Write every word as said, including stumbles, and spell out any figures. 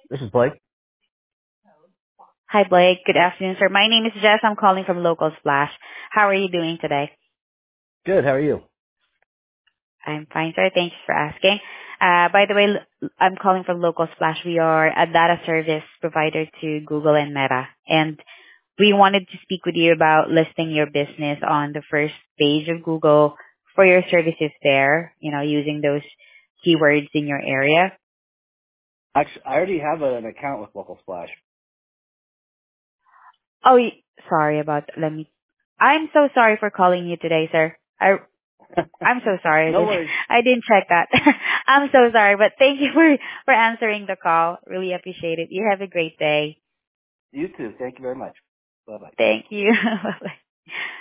This is Blake. Hi, Blake. Good afternoon, sir. My name is Jess. I'm calling from Local Splash. How are you doing today? Good. How are you? I'm fine, sir. Thanks for asking. Uh, by the way, l- I'm calling from Local Splash. We are a data service provider to Google and Meta, and we wanted to speak with you about listing your business on the first page of Google for your services there, you know, using those keywords in your area. Actually, I already have an account with Local Splash. Oh, y- sorry about that. Let me. I'm so sorry for calling you today, sir. I I'm so sorry. I No didn't worries. I didn't check that. I'm so sorry, but thank you for for answering the call. Really appreciate it. You have a great day. You too. Thank you very much. Bye bye. Thank you.